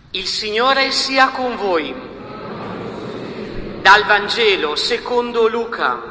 Il Signore sia con voi. Dal Vangelo secondo Luca.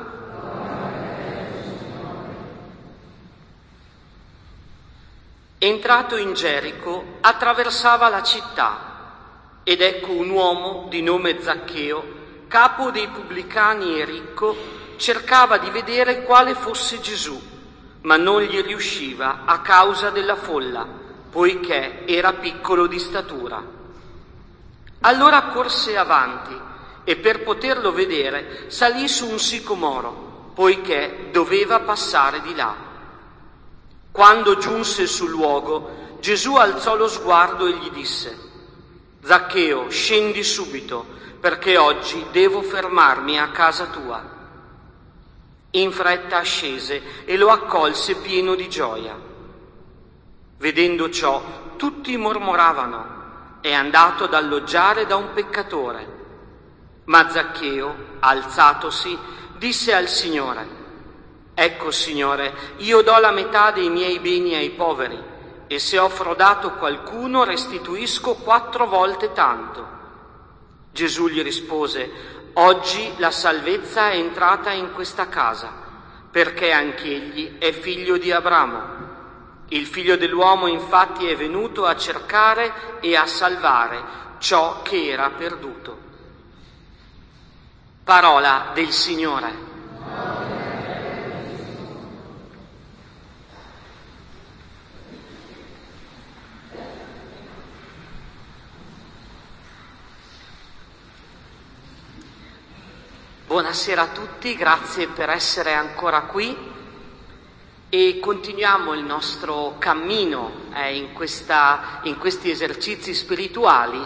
Entrato in Gerico, attraversava la città, ed ecco un uomo di nome Zaccheo, capo dei pubblicani e ricco, cercava di vedere quale fosse Gesù, ma non gli riusciva a causa della folla, poiché era piccolo di statura. Allora corse avanti e per poterlo vedere salì su un sicomoro, poiché doveva passare di là. Quando giunse sul luogo, Gesù alzò lo sguardo e gli disse: Zaccheo, scendi subito, perché oggi devo fermarmi a casa tua. In fretta scese e lo accolse pieno di gioia. Vedendo ciò, tutti mormoravano: è andato ad alloggiare da un peccatore. Ma Zaccheo, alzatosi, disse al Signore: Ecco, Signore, io do la metà dei miei beni ai poveri, e se ho frodato qualcuno restituisco 4 volte tanto. Gesù gli rispose: Oggi la salvezza è entrata in questa casa, perché anch'egli è figlio di Abramo. Il Figlio dell'uomo infatti è venuto a cercare e a salvare ciò che era perduto. Parola del Signore. Buonasera a tutti, grazie per essere ancora qui. E continuiamo il nostro cammino in questi esercizi spirituali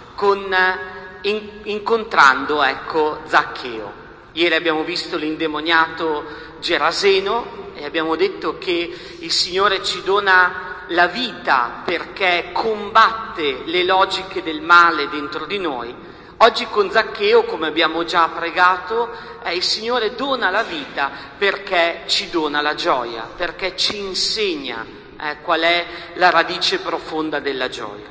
incontrando Zaccheo. Ieri abbiamo visto l'indemoniato Geraseno e abbiamo detto che il Signore ci dona la vita perché combatte le logiche del male dentro di noi. Oggi con Zaccheo, come abbiamo già pregato, il Signore dona la vita perché ci dona la gioia, perché ci insegna qual è la radice profonda della gioia.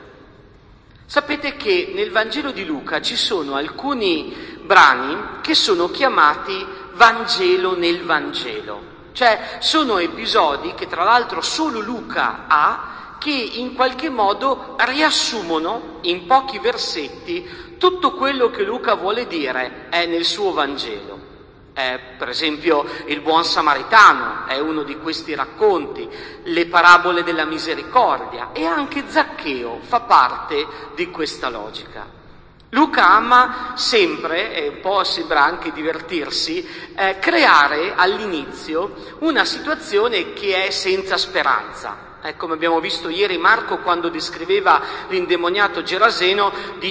Sapete che nel Vangelo di Luca ci sono alcuni brani che sono chiamati Vangelo nel Vangelo, cioè sono episodi che tra l'altro solo Luca ha, che in qualche modo riassumono in pochi versetti tutto quello che Luca vuole dire nel suo Vangelo. Per esempio il buon samaritano è uno di questi racconti, le parabole della misericordia, e anche Zaccheo fa parte di questa logica. Luca ama sempre, e un po' sembra anche divertirsi, creare all'inizio una situazione che è senza speranza. Come abbiamo visto ieri, Marco, quando descriveva l'indemoniato Geraseno,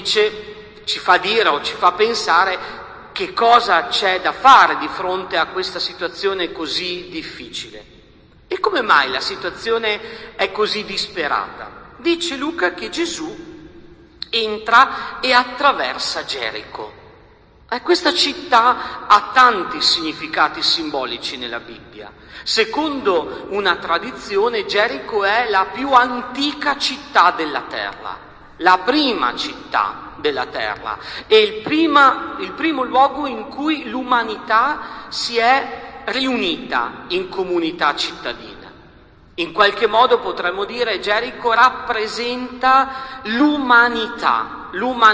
ci fa dire o ci fa pensare che cosa c'è da fare di fronte a questa situazione così difficile. E come mai la situazione è così disperata? Dice Luca che Gesù entra e attraversa Gerico. Questa città ha tanti significati simbolici nella Bibbia. Secondo una tradizione, Gerico è la più antica città della terra, la prima città della terra, e il primo luogo in cui l'umanità si è riunita in comunità cittadina. In qualche modo potremmo dire Gerico rappresenta l'umanità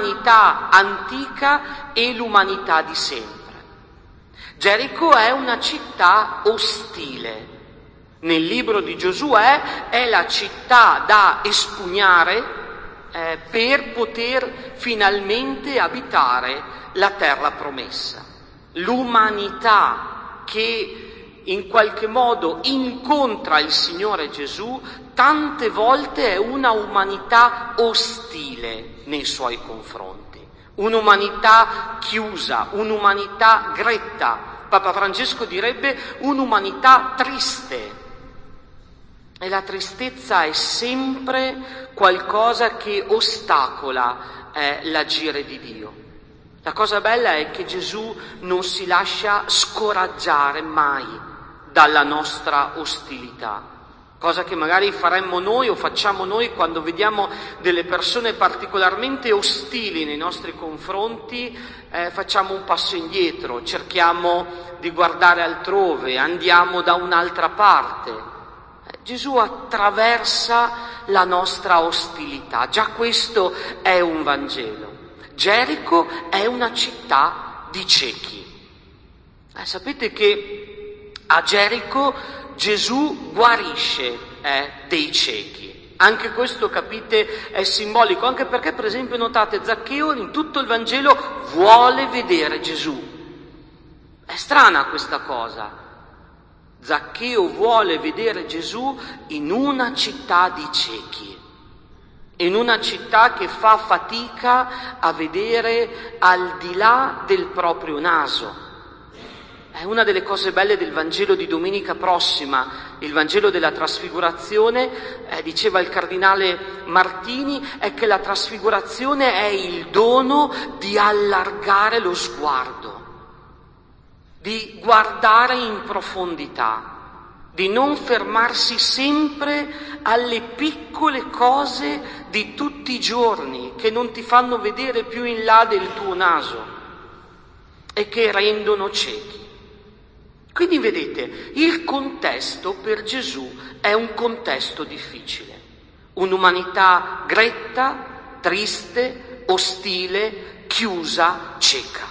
antica e l'umanità di sempre. Gerico è una città ostile. Nel libro di Giosuè è la città da espugnare per poter finalmente abitare la terra promessa. L'umanità che in qualche modo incontra il Signore Gesù tante volte è una umanità ostile nei suoi confronti, un'umanità chiusa, un'umanità gretta. Papa Francesco direbbe un'umanità triste. E la tristezza è sempre qualcosa che ostacola l'agire di Dio. La cosa bella è che Gesù non si lascia scoraggiare mai dalla nostra ostilità. cosa che magari faremmo noi o facciamo noi quando vediamo delle persone particolarmente ostili nei nostri confronti, facciamo un passo indietro, cerchiamo di guardare altrove, andiamo da un'altra parte. Gesù attraversa la nostra ostilità, già questo è un Vangelo. Gerico è una città di ciechi. Sapete che a Gerico Gesù guarisce dei ciechi. Anche questo, capite, è simbolico, anche perché, per esempio, notate, Zaccheo in tutto il Vangelo vuole vedere Gesù. È strana questa cosa. Zaccheo vuole vedere Gesù in una città di ciechi, in una città che fa fatica a vedere al di là del proprio naso. È una delle cose belle del Vangelo di domenica prossima, il Vangelo della Trasfigurazione, diceva il cardinale Martini, è che la trasfigurazione è il dono di allargare lo sguardo, di guardare in profondità, di non fermarsi sempre alle piccole cose di tutti i giorni che non ti fanno vedere più in là del tuo naso e che rendono ciechi. Quindi vedete, il contesto per Gesù è un contesto difficile, un'umanità gretta, triste, ostile, chiusa, cieca.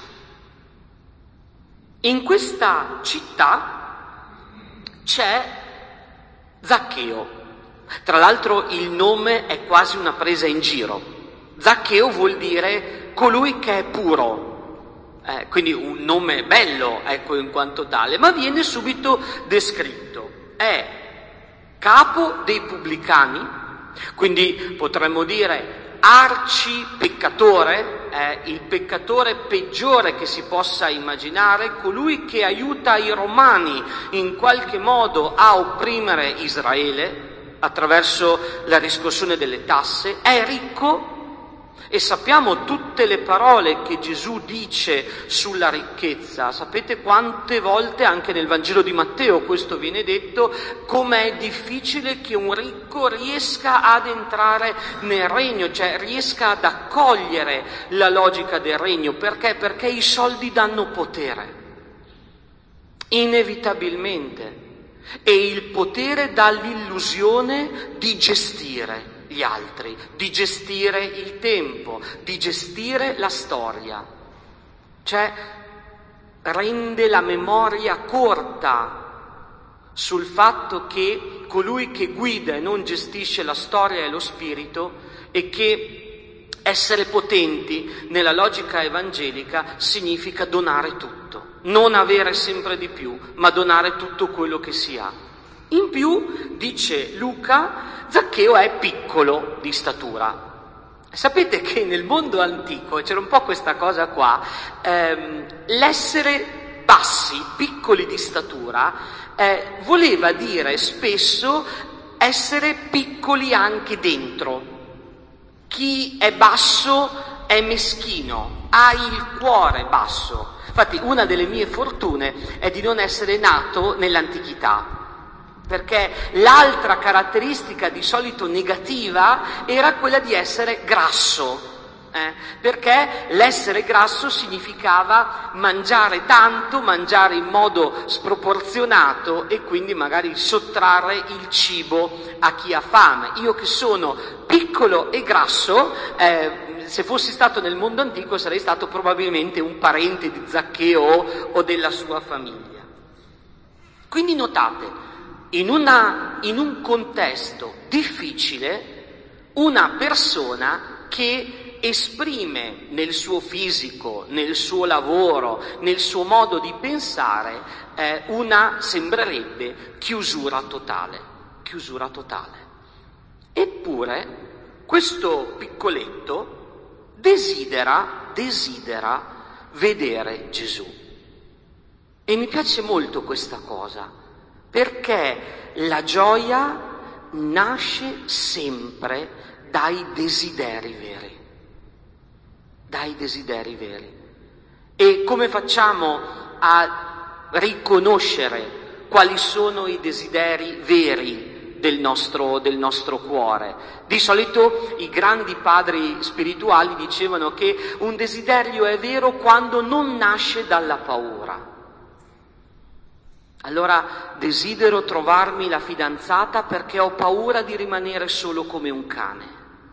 In questa città c'è Zaccheo. Tra l'altro il nome è quasi una presa in giro. Zaccheo vuol dire colui che è puro. Quindi un nome bello, ecco, in quanto tale, ma viene subito descritto. È capo dei pubblicani, quindi potremmo dire arcipeccatore, è il peccatore peggiore che si possa immaginare, colui che aiuta i romani in qualche modo a opprimere Israele attraverso la riscossione delle tasse, è ricco. E sappiamo tutte le parole che Gesù dice sulla ricchezza. Sapete quante volte anche nel Vangelo di Matteo questo viene detto, com'è difficile che un ricco riesca ad entrare nel regno, cioè riesca ad accogliere la logica del regno. Perché? Perché i soldi danno potere, inevitabilmente. E il potere dà l'illusione di gestire gli altri, di gestire il tempo, di gestire la storia. Cioè rende la memoria corta sul fatto che colui che guida e non gestisce la storia è lo spirito, e che essere potenti nella logica evangelica significa donare tutto, non avere sempre di più, ma donare tutto quello che si ha. In più, dice Luca, Zaccheo è piccolo di statura. Sapete che nel mondo antico, c'era un po' questa cosa qua, l'essere bassi, piccoli di statura, voleva dire spesso essere piccoli anche dentro. Chi è basso è meschino, ha il cuore basso. Infatti una delle mie fortune è di non essere nato nell'antichità, perché l'altra caratteristica di solito negativa era quella di essere grasso, perché l'essere grasso significava mangiare tanto, mangiare in modo sproporzionato e quindi magari sottrarre il cibo a chi ha fame. Io che sono piccolo e grasso, se fossi stato nel mondo antico sarei stato probabilmente un parente di Zaccheo o della sua famiglia. Quindi notate, in un contesto difficile, una persona che esprime nel suo fisico, nel suo lavoro, nel suo modo di pensare, sembrerebbe chiusura totale. Eppure questo piccoletto desidera vedere Gesù. E mi piace molto questa cosa, perché la gioia nasce sempre dai desideri veri. E come facciamo a riconoscere quali sono i desideri veri del nostro cuore. Di solito i grandi padri spirituali dicevano che un desiderio è vero quando non nasce dalla paura. Allora desidero trovarmi la fidanzata perché ho paura di rimanere solo come un cane.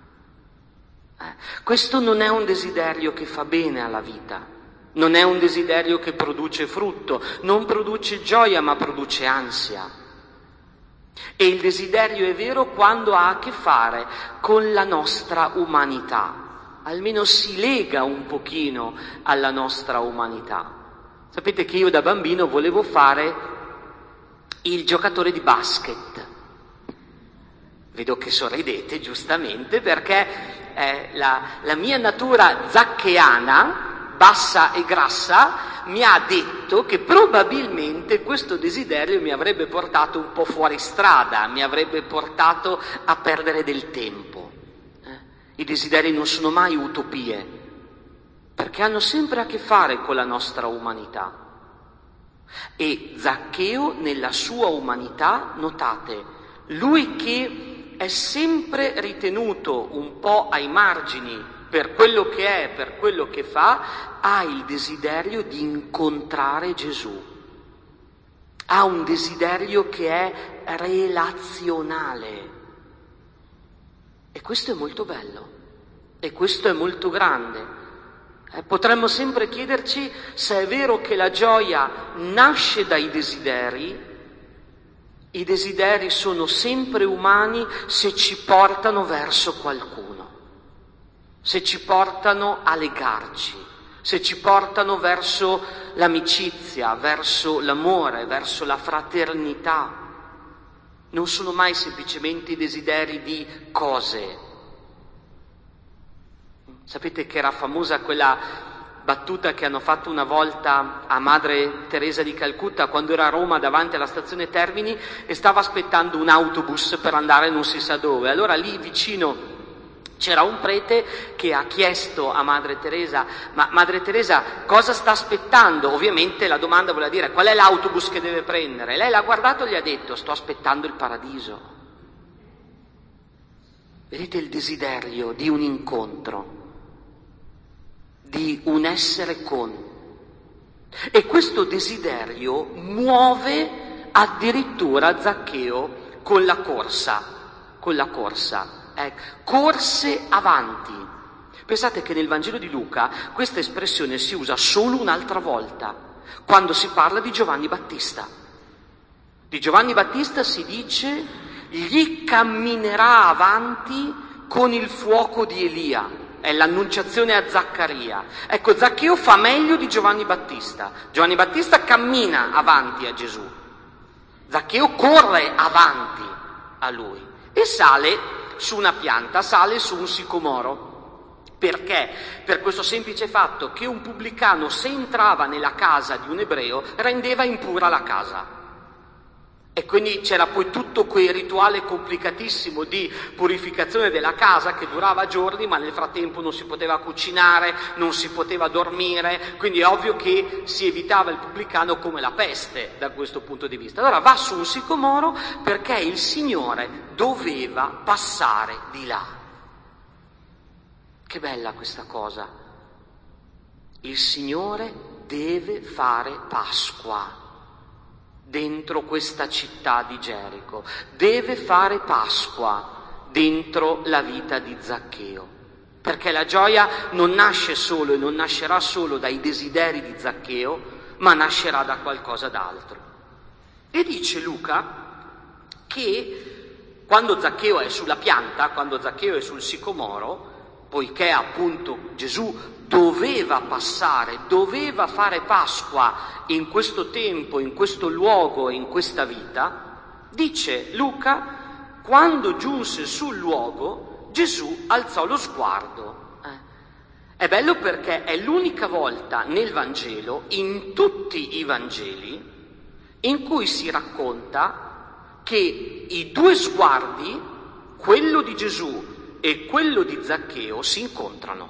Questo non è un desiderio che fa bene alla vita, non è un desiderio che produce frutto, non produce gioia ma produce ansia. E il desiderio è vero quando ha a che fare con la nostra umanità, almeno si lega un pochino alla nostra umanità. Sapete che io da bambino volevo fare il giocatore di basket. Vedo che sorridete, giustamente, perché la mia natura zaccheana, bassa e grassa, mi ha detto che probabilmente questo desiderio mi avrebbe portato un po' fuori strada, mi avrebbe portato a perdere del tempo. I desideri non sono mai utopie, perché hanno sempre a che fare con la nostra umanità. E Zaccheo, nella sua umanità, notate, lui che è sempre ritenuto un po' ai margini per quello che è, per quello che fa, ha il desiderio di incontrare Gesù. Ha un desiderio che è relazionale. E questo è molto bello, e questo è molto grande. Potremmo sempre chiederci se è vero che la gioia nasce dai desideri. I desideri sono sempre umani se ci portano verso qualcuno, se ci portano a legarci, se ci portano verso l'amicizia, verso l'amore, verso la fraternità. Non sono mai semplicemente i desideri di cose. Sapete che era famosa quella battuta che hanno fatto una volta a Madre Teresa di Calcutta quando era a Roma davanti alla stazione Termini e stava aspettando un autobus per andare non si sa dove. Allora lì vicino c'era un prete che ha chiesto a Madre Teresa: ma Madre Teresa cosa sta aspettando? Ovviamente la domanda voleva dire qual è l'autobus che deve prendere. Lei l'ha guardato e gli ha detto: sto aspettando il paradiso. Vedete il desiderio di un incontro, di un essere con. E questo desiderio muove addirittura Zaccheo con la corsa. Corse avanti. Pensate che nel Vangelo di Luca questa espressione si usa solo un'altra volta, quando si parla di Giovanni Battista. Di Giovanni Battista si dice: gli camminerà avanti con il fuoco di Elia. È l'annunciazione a Zaccaria. Ecco, Zaccheo fa meglio di Giovanni Battista. Giovanni Battista cammina avanti a Gesù. Zaccheo corre avanti a lui e sale su una pianta, sale su un sicomoro. Perché? Per questo semplice fatto che un pubblicano, se entrava nella casa di un ebreo, rendeva impura la casa. E quindi c'era poi tutto quel rituale complicatissimo di purificazione della casa che durava giorni, ma nel frattempo non si poteva cucinare, non si poteva dormire, quindi è ovvio che si evitava il pubblicano come la peste da questo punto di vista. Allora va su un sicomoro perché il Signore doveva passare di là. Che bella questa cosa! Il Signore deve fare Pasqua dentro questa città di Gerico, deve fare Pasqua dentro la vita di Zaccheo, perché la gioia non nasce solo e non nascerà solo dai desideri di Zaccheo, ma nascerà da qualcosa d'altro. E dice Luca che quando Zaccheo è sulla pianta, quando Zaccheo è sul sicomoro, poiché appunto Gesù doveva passare, doveva fare Pasqua in questo tempo, in questo luogo, in questa vita, dice Luca, quando giunse sul luogo, Gesù alzò lo sguardo. È bello perché è l'unica volta nel Vangelo, in tutti i Vangeli, in cui si racconta che i due sguardi, quello di Gesù e quello di Zaccheo, si incontrano.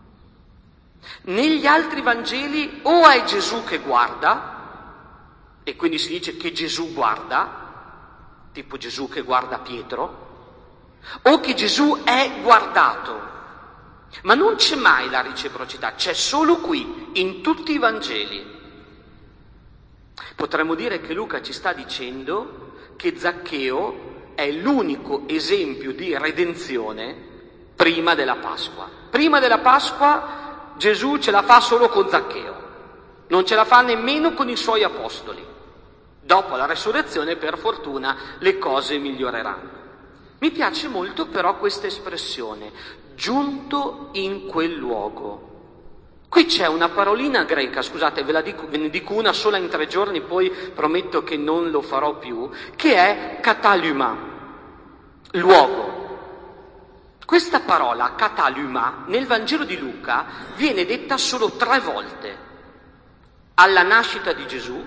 Negli altri Vangeli o è Gesù che guarda, e quindi si dice che Gesù guarda, tipo Gesù che guarda Pietro, o che Gesù è guardato. Ma non c'è mai la reciprocità, c'è solo qui, in tutti i Vangeli. Potremmo dire che Luca ci sta dicendo che Zaccheo è l'unico esempio di redenzione prima della Pasqua. Prima della Pasqua Gesù ce la fa solo con Zaccheo, non ce la fa nemmeno con i suoi apostoli. Dopo la resurrezione, per fortuna, le cose miglioreranno. Mi piace molto però questa espressione, giunto in quel luogo. Qui c'è una parolina greca, scusate, ve ne dico una sola in 3 giorni, poi prometto che non lo farò più, che è kataluma, luogo. Questa parola, kataluma, nel Vangelo di Luca viene detta solo 3 volte. Alla nascita di Gesù,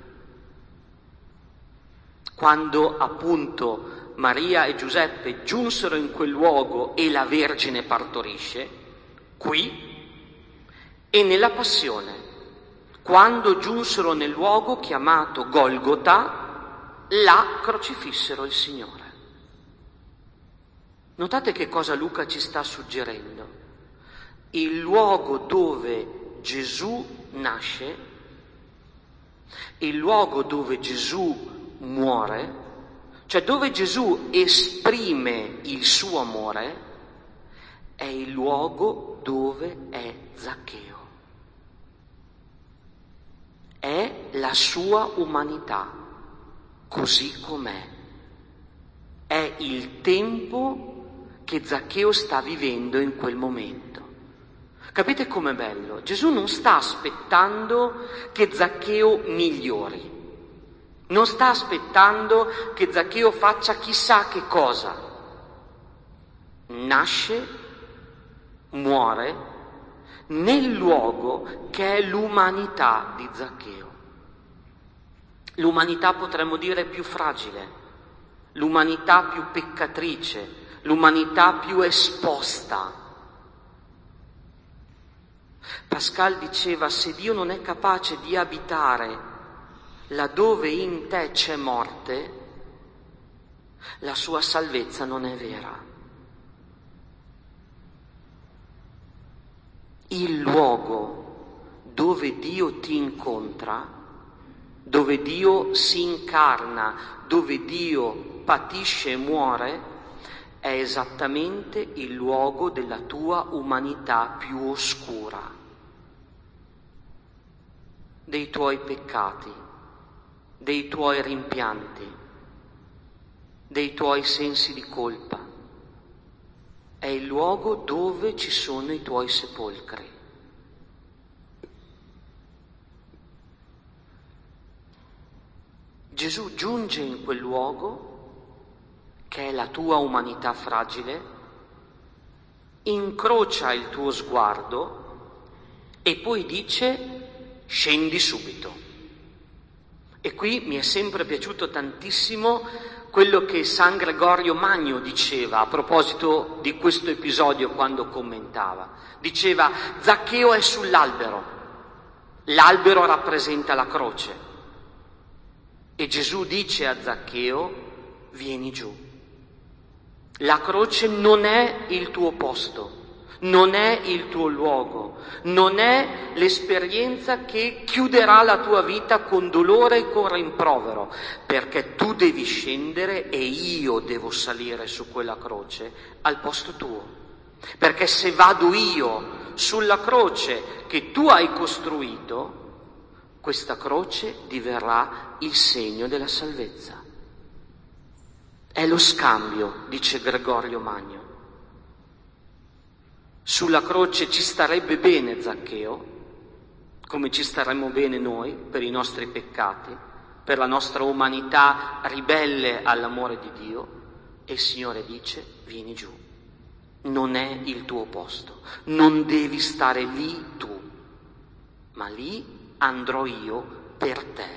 quando appunto Maria e Giuseppe giunsero in quel luogo e la Vergine partorisce, qui, e nella Passione, quando giunsero nel luogo chiamato Golgota, là crocifissero il Signore. Notate che cosa Luca ci sta suggerendo. Il luogo dove Gesù nasce, il luogo dove Gesù muore, cioè dove Gesù esprime il suo amore, è il luogo dove è Zaccheo. È la sua umanità, così com'è. È il tempo che Zaccheo sta vivendo in quel momento. Capite com'è bello? Gesù non sta aspettando che Zaccheo migliori, non sta aspettando che Zaccheo faccia chissà che cosa. Nasce, muore nel luogo che è l'umanità di Zaccheo. L'umanità, potremmo dire, più fragile, l'umanità più peccatrice, l'umanità più esposta. Pascal diceva: se Dio non è capace di abitare laddove in te c'è morte, la sua salvezza non è vera. Il luogo dove Dio ti incontra, dove Dio si incarna, dove Dio patisce e muore, è esattamente il luogo della tua umanità più oscura, dei tuoi peccati, dei tuoi rimpianti, dei tuoi sensi di colpa. È il luogo dove ci sono i tuoi sepolcri. Gesù giunge in quel luogo, che è la tua umanità fragile, incrocia il tuo sguardo e poi dice: scendi subito. E qui mi è sempre piaciuto tantissimo quello che San Gregorio Magno diceva a proposito di questo episodio quando commentava. Diceva: Zaccheo è sull'albero, l'albero rappresenta la croce, e Gesù dice a Zaccheo: vieni giù. La croce non è il tuo posto, non è il tuo luogo, non è l'esperienza che chiuderà la tua vita con dolore e con rimprovero, perché tu devi scendere e io devo salire su quella croce al posto tuo. Perché se vado io sulla croce che tu hai costruito, questa croce diverrà il segno della salvezza. È lo scambio, dice Gregorio Magno. Sulla croce ci starebbe bene Zaccheo, come ci staremmo bene noi per i nostri peccati, per la nostra umanità ribelle all'amore di Dio, e il Signore dice: vieni giù, non è il tuo posto, non devi stare lì tu, ma lì andrò io per te.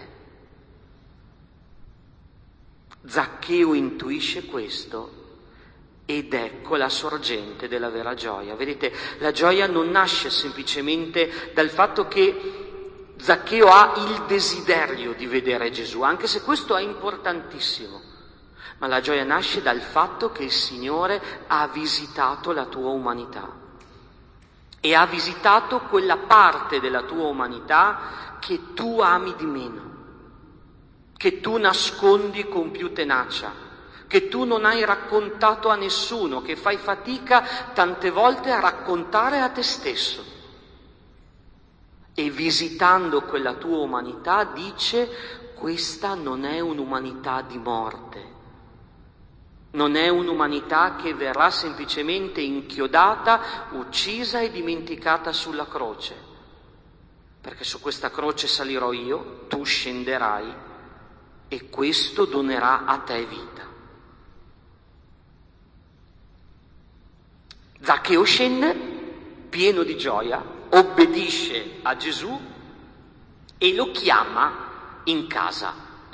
Zaccheo intuisce questo ed ecco la sorgente della vera gioia. Vedete, la gioia non nasce semplicemente dal fatto che Zaccheo ha il desiderio di vedere Gesù, anche se questo è importantissimo. ma la gioia nasce dal fatto che il Signore ha visitato la tua umanità e ha visitato quella parte della tua umanità che tu ami di meno, che tu nascondi con più tenacia, che tu non hai raccontato a nessuno, che fai fatica tante volte a raccontare a te stesso. E visitando quella tua umanità dice: questa non è un'umanità di morte, non è un'umanità che verrà semplicemente inchiodata, uccisa e dimenticata sulla croce, perché su questa croce salirò io, tu scenderai e questo donerà a te vita. Zaccheo scende, pieno di gioia, obbedisce a Gesù e lo chiama in casa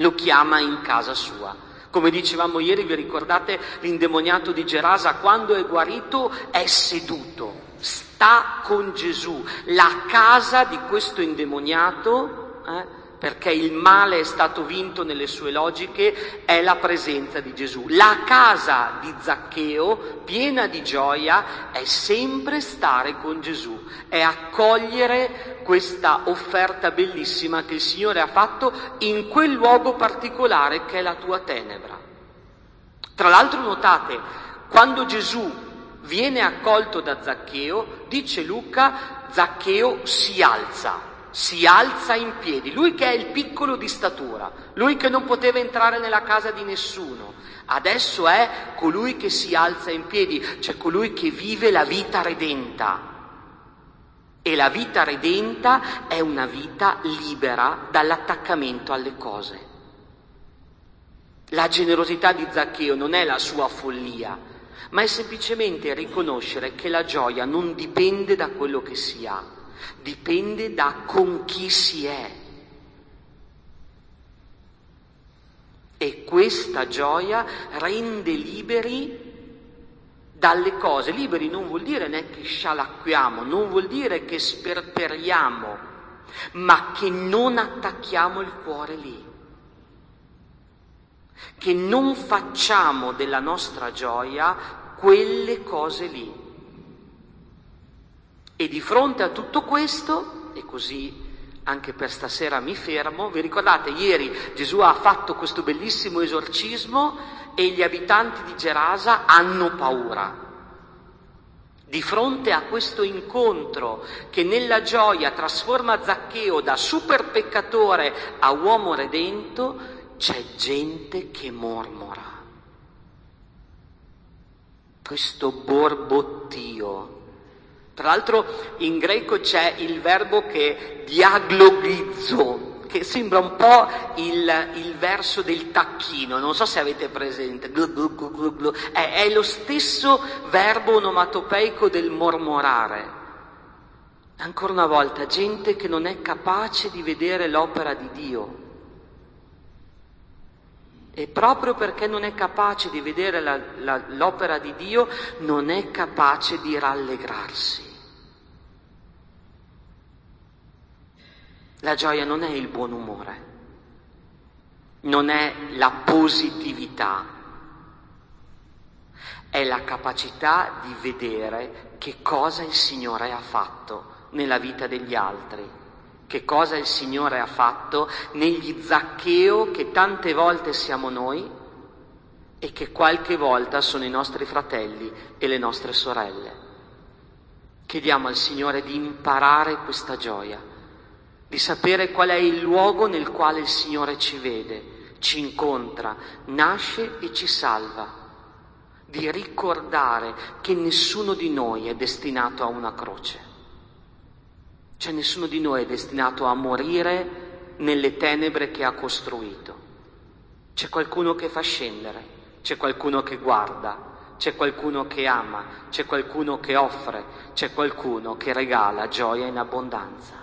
sua. Come dicevamo ieri, vi ricordate l'indemoniato di Gerasa, quando è guarito è seduto, sta con Gesù. La casa di questo indemoniato, perché il male è stato vinto nelle sue logiche, è la presenza di Gesù. La casa di Zaccheo, piena di gioia, è sempre stare con Gesù, è accogliere questa offerta bellissima che il Signore ha fatto in quel luogo particolare che è la tua tenebra. Tra l'altro notate, quando Gesù viene accolto da Zaccheo, dice Luca, Zaccheo si alza in piedi, lui che è il piccolo di statura, lui che non poteva entrare nella casa di nessuno, adesso è colui che si alza in piedi, cioè colui che vive la vita redenta. E la vita redenta è una vita libera dall'attaccamento alle cose. La generosità di Zaccheo non è la sua follia, ma è semplicemente riconoscere che la gioia non dipende da quello che si ha, dipende da con chi si è. E questa gioia rende liberi dalle cose. Liberi non vuol dire né che scialacquiamo, non vuol dire che sperperiamo, ma che non attacchiamo il cuore lì, che non facciamo della nostra gioia quelle cose lì. E di fronte a tutto questo, e così anche per stasera mi fermo, vi ricordate ieri Gesù ha fatto questo bellissimo esorcismo e gli abitanti di Gerasa hanno paura. Di fronte a questo incontro che nella gioia trasforma Zaccheo da super peccatore a uomo redento, c'è gente che mormora. Questo borbottio. Tra l'altro in greco c'è il verbo che diaglogizzo, che sembra un po' il verso del tacchino, non so se avete presente, è lo stesso verbo onomatopeico del mormorare. Ancora una volta, gente che non è capace di vedere l'opera di Dio. E proprio perché non è capace di vedere l'opera di Dio, non è capace di rallegrarsi. La gioia non è il buon umore, non è la positività, è la capacità di vedere che cosa il Signore ha fatto nella vita degli altri, che cosa il Signore ha fatto negli Zaccheo che tante volte siamo noi e che qualche volta sono i nostri fratelli e le nostre sorelle. Chiediamo al Signore di imparare questa gioia, di sapere qual è il luogo nel quale il Signore ci vede, ci incontra, nasce e ci salva, di ricordare che nessuno di noi è destinato a una croce, cioè nessuno di noi è destinato a morire nelle tenebre che ha costruito. C'è qualcuno che fa scendere, c'è qualcuno che guarda, c'è qualcuno che ama, c'è qualcuno che offre, c'è qualcuno che regala gioia in abbondanza.